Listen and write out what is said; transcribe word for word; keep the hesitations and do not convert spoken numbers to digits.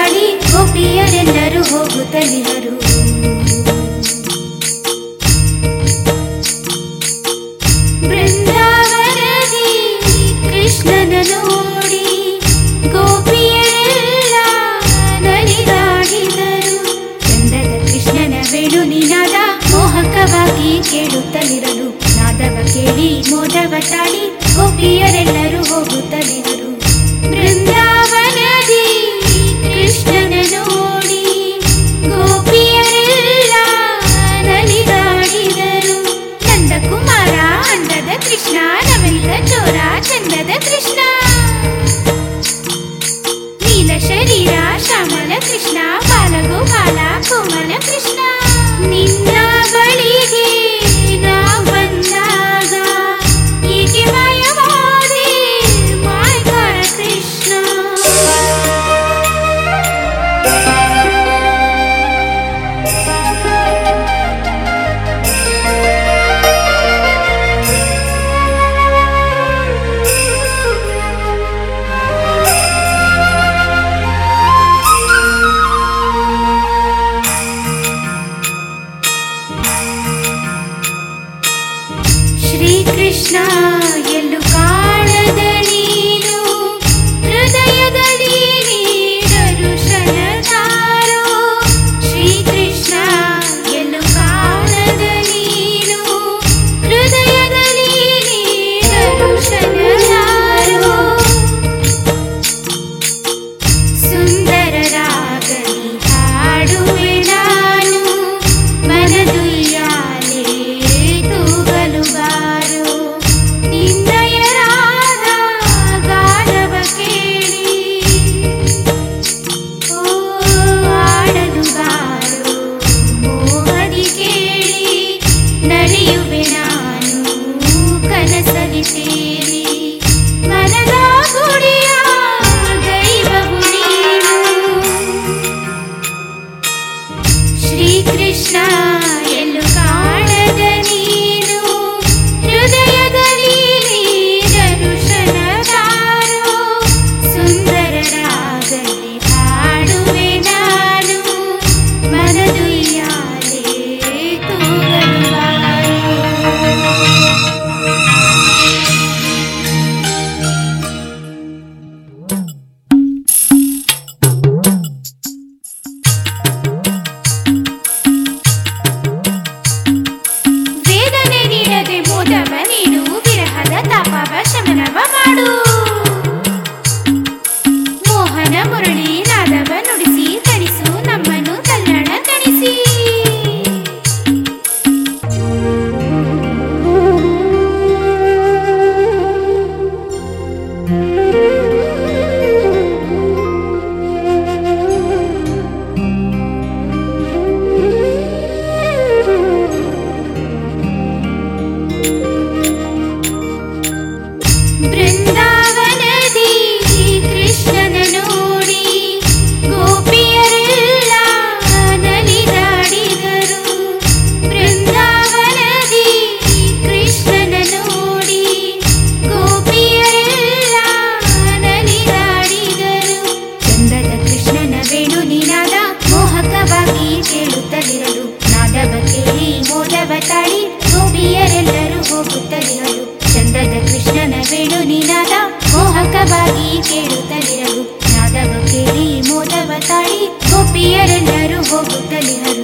ತಾಳಿ ಗೋಪಿಯರೆಲ್ಲರೂ ಹೋಗುತ್ತಲಿಹರು. ಬೃಂದಾವನದಿ ಕೃಷ್ಣನ ನೋಡಿ ಗೋಪಿಯರೆಲ್ಲ ನಲಿದಾಡಿದರು. ಚಂದದ ಕೃಷ್ಣನ ವೇಣು ನಿನಾದ ಮೋಹಕವಾಗಿ ಕೇಳುತ್ತಲಿರಲು. ನಾದವ ಕೇಳಿ ಮೋದವ ತಾಳಿ ಗೋಪಿಯರೆಲ್ಲರೂ ಹೋಗುತ್ತಲಿದರು. ಬೃಂದಾವನದಿ ಕೃಷ್ಣನ ನೋಡಿ ಗೋಪಿಯರೆಲ್ಲ ನಲಿದಾಡಿದರು. ನಂದಕುಮಾರ ಅಂದದ ಕೃಷ್ಣ, ನವನಿತ ಚೋರ ಚಂದದ ಕೃಷ್ಣ. ನೀಲ ಶರೀರ ಶ್ಯಾಮಲ ಕೃಷ್ಣ, ಬಾಲಗೋಪಾಲ ಕೋಮಲ ಕೃಷ್ಣ. ನಿನ್ನ ಬಳಿಗೆ ನಾ ಬಂದಾಗ ಹೀಗೆ ಮಾಯವಾದೆ ಮಾಯಕಾರ ಕೃಷ್ಣ. ಶ್ರೀಕೃಷ್ಣ ಎಲ್ಲೂ ಕಾಣದ ನೀನು, ಹೃದಯದಲ್ಲಿ ನೀಡರುಷನ ತಾರೋ. ಶ್ರೀಕೃಷ್ಣ ಎಲ್ಲೂ ಕಾಣದ ನೀನು, ಹೃದಯದಲ್ಲಿ ನೀಡರುಷನ ತಾರೋ. ಸುಂದರ ರಾಗದಿ ಹಾಡುವೆ ನಾನು, ಮನದುಯ್ಯಾಲೆ ತೂಗಲು ಬಾರೋ. ನಿನ್ನಯ ರಾಗ ಗಾನವ ಕೇಳಿ ಓ ಆಡಲು ಬಾರೋ. ಮೋಹದಿ ಕೇಳಿ ನಲಿಯುವೆ ನಾನು ಕನಸಲಿ ಸೇರಿ. ಮನದ ಗುಡಿಯ ದೈವವು ನೀನು. ಶ್ರೀಕೃಷ್ಣ ಎಲ್ಲೂ ಕಾಣದ ನೀನು, ಹೃದಯದಲ್ಲಿ ನೀಡರುಷನ ತಾರೋ. ಸುಂದರ ರಾಗದಿ ಹಾಡುವೆ ನಾನು, ಮನದುಯ್ಯಾಲೆ ತೂಗಲು ಬಾರೋ. ವೇದನೆ ನೀಡದೆ ಮೋದವ ನೀಡು, ವಿರಹದ ತಾಪವ ಶಮನವ ಮಾಡು. ಮೋಹನ ಮುರಳಿ ನಾದವ ನುಡಿಸಿ ತಣಿಸು ನಮ್ಮನ್ನು ತಲ್ಲಣ ತಣಿಸಿ. ಬೃಂದಾವನದಿ ಕೃಷ್ಣನ ನೋಡಿ ಗೋಪಿಯರೆಲ್ಲ ನಲಿದಾಡಿದರು. ಬೃಂದಾವನದಿ ಕೃಷ್ಣನ ನೋಡಿ ಗೋಪಿಯರೆಲ್ಲ ನಲಿದಾಡಿದರು. ಚಂದದ ಕೃಷ್ಣನ ವೇಣು ನಿನಾದ ಮೋಹಕವಾಗಿ ಕೇಳುತ್ತಲಿರಲು. ನಾದವ ಕೇಳಿ ಮೋದವ ತಾಳಿ ಗೋಪಿಯರೆಲ್ಲರೂ ಹೋಗುತ್ತಲಿರಲು. ಚಂದದ ಕೃಷ್ಣನ ವೇಣು ನಿನಾದ ಮೋಹಕವಾಗಿ ಕೇಳುತ್ತಲಿರಲು. ನಾದವ ಕೇಳಿ ಮೋದವ ತಾಳಿ ಗೋಪಿಯರೆಲ್ಲರೂ ಹೋಗುತ್ತಲಿರಲು.